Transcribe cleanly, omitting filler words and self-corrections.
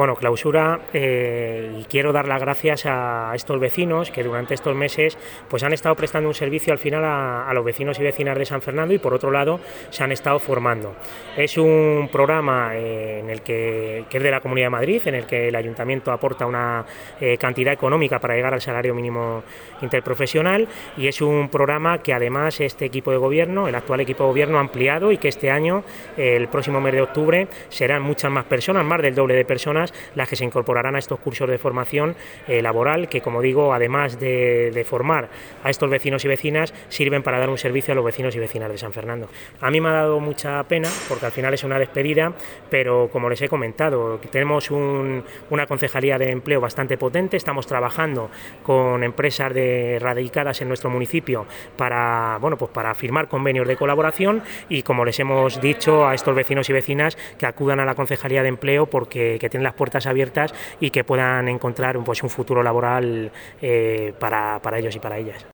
Bueno, clausura, y quiero dar las gracias a estos vecinos que durante estos meses pues han estado prestando un servicio al final a los vecinos y vecinas de San Fernando, y por otro lado se han estado formando. Es un programa en el que es de la Comunidad de Madrid, en el que el Ayuntamiento aporta una cantidad económica para llegar al salario mínimo interprofesional, y es un programa que además este equipo de gobierno, el actual equipo de gobierno, ha ampliado, y que este año, el próximo mes de octubre, serán muchas más personas, más del doble de personas, las que se incorporarán a estos cursos de formación laboral, que, como digo, además de formar a estos vecinos y vecinas, sirven para dar un servicio a los vecinos y vecinas de San Fernando. A mí me ha dado mucha pena, porque al final es una despedida, pero como les he comentado, tenemos una concejalía de empleo bastante potente, estamos trabajando con empresas radicadas en nuestro municipio para firmar convenios de colaboración, y como les hemos dicho a estos vecinos y vecinas, que acudan a la concejalía de empleo, porque que tienen las puertas abiertas y que puedan encontrar un futuro laboral para ellos y para ellas.